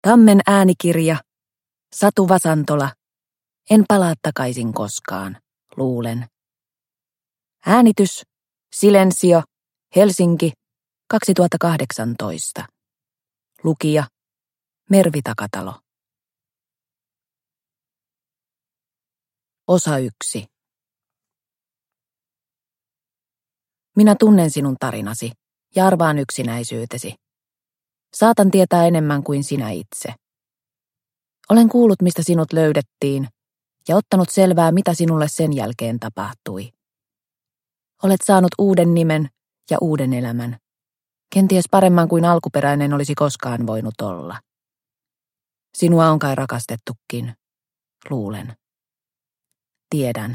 Tammen äänikirja, Satu Vasantola, En palaa takaisin koskaan, luulen. Äänitys, Silensio, Helsinki, 2018. Lukija, Mervi Takatalo. Osa 1. Minä tunnen sinun tarinasi ja arvaan yksinäisyytesi. Saatan tietää enemmän kuin sinä itse. Olen kuullut, mistä sinut löydettiin, ja ottanut selvää, mitä sinulle sen jälkeen tapahtui. Olet saanut uuden nimen ja uuden elämän, kenties paremman kuin alkuperäinen olisi koskaan voinut olla. Sinua on kai rakastettukin, luulen. Tiedän.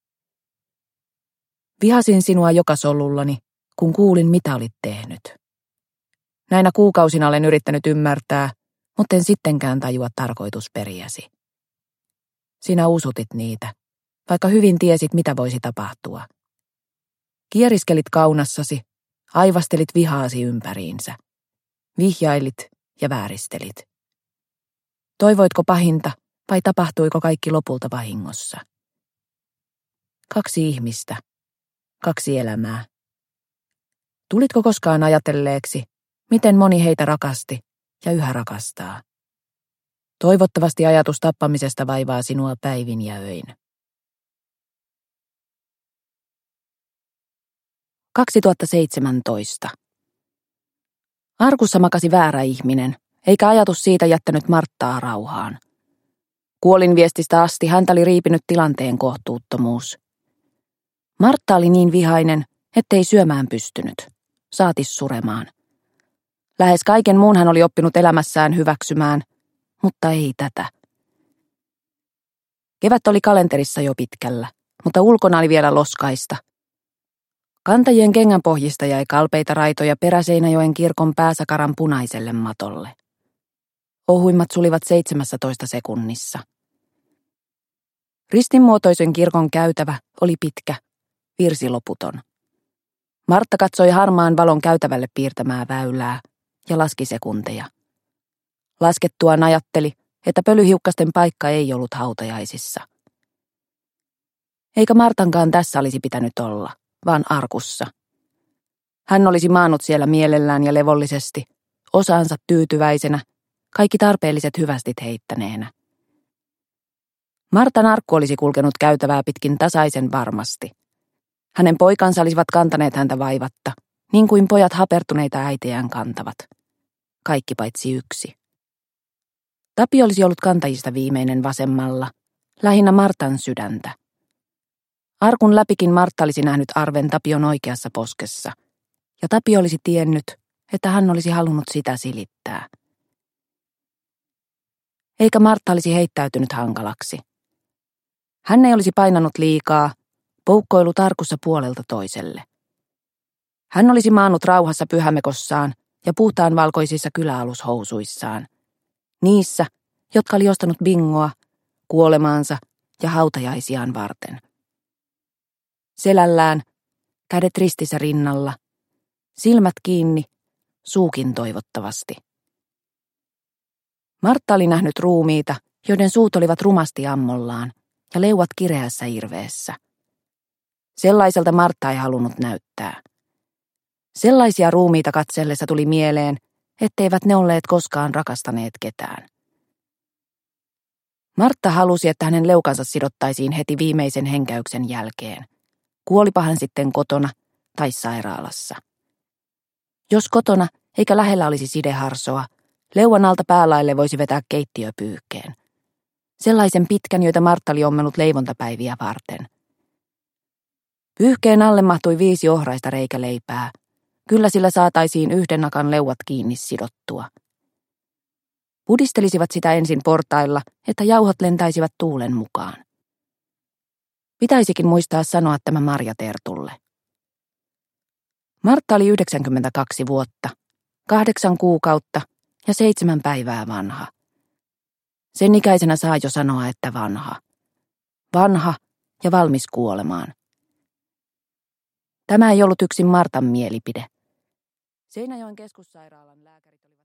Vihasin sinua joka solullani, kun kuulin, mitä olit tehnyt. Näinä kuukausina olen yrittänyt ymmärtää, mutta en sittenkään tajua tarkoitusperiäsi. Sinä usutit niitä, vaikka hyvin tiesit, mitä voisi tapahtua. Kieriskelit kaunassasi, aivastelit vihaasi ympäriinsä. Vihjailit ja vääristelit. Toivoitko pahinta vai tapahtuiko kaikki lopulta vahingossa? 2 ihmistä, 2 elämää. Tulitko koskaan ajatelleeksi, miten moni heitä rakasti ja yhä rakastaa? Toivottavasti ajatus tappamisesta vaivaa sinua päivin ja öin. 2017. Arkussa makasi väärä ihminen, eikä ajatus siitä jättänyt Marttaa rauhaan. Kuolinviestistä asti häntä oli riipinyt tilanteen kohtuuttomuus. Martta oli niin vihainen, ettei syömään pystynyt, saati suremaan. Lähes kaiken muun hän oli oppinut elämässään hyväksymään, mutta ei tätä. Kevät oli kalenterissa jo pitkällä, mutta ulkona oli vielä loskaista. Kantajien kengänpohjista jäi kalpeita raitoja Peräseinäjoen kirkon pääsakaran punaiselle matolle. Ohuimmat sulivat 17 sekunnissa. Ristinmuotoisen kirkon käytävä oli pitkä, virsi loputon. Martta katsoi harmaan valon käytävälle piirtämää väylää ja laski sekunteja. Laskettuaan ajatteli, että pölyhiukkasten paikka ei ollut hautajaisissa. Eikä Martankaan tässä olisi pitänyt olla, vaan arkussa. Hän olisi maannut siellä mielellään ja levollisesti, osaansa tyytyväisenä, kaikki tarpeelliset hyvästit heittäneenä. Martan arkku olisi kulkenut käytävää pitkin tasaisen varmasti. Hänen poikansa olisivat kantaneet häntä vaivatta, niin kuin pojat hapertuneita äitejään kantavat. Kaikki paitsi yksi. Tapio olisi ollut kantajista viimeinen vasemmalla, lähinnä Martan sydäntä. Arkun läpikin Martta olisi nähnyt arven Tapion oikeassa poskessa, ja Tapio olisi tiennyt, että hän olisi halunnut sitä silittää. Eikä Martta olisi heittäytynyt hankalaksi. Hän ei olisi painanut liikaa, poukkoillut arkussa puolelta toiselle. Hän olisi maannut rauhassa pyhämekossaan ja puhtaan valkoisissa kyläalushousuissaan. Niissä, jotka oli ostanut bingoa, kuolemaansa ja hautajaisiaan varten. Selällään, kädet ristissä rinnalla, silmät kiinni, suukin toivottavasti. Martta oli nähnyt ruumiita, joiden suut olivat rumasti ammollaan ja leuat kireässä irveessä. Sellaiselta Martta ei halunnut näyttää. Sellaisia ruumiita katsellessa tuli mieleen, etteivät ne olleet koskaan rakastaneet ketään. Martta halusi, että hänen leukansa sidottaisiin heti viimeisen henkäyksen jälkeen. Kuolipa hän sitten kotona tai sairaalassa. Jos kotona eikä lähellä olisi sideharsoa, leuan alta päälaille voisi vetää keittiöpyyhkeen. Sellaisen pitkän, joita Martta oli ommenut leivontapäiviä varten. Pyyhkeen alle mahtui 5 ohraista reikäleipää. Kyllä sillä saataisiin 1 nakan leuat kiinni sidottua. Pudistelisivat sitä ensin portailla, että jauhot lentäisivät tuulen mukaan. Pitäisikin muistaa sanoa tämä Marja Tertulle. Martta oli 92 vuotta, 8 kuukautta ja 7 päivää vanha. Sen ikäisenä saa jo sanoa, että vanha. Vanha ja valmis kuolemaan. Tämä ei ollut yksin Martan mielipide. Seinäjoen keskussairaalan lääkärit olivat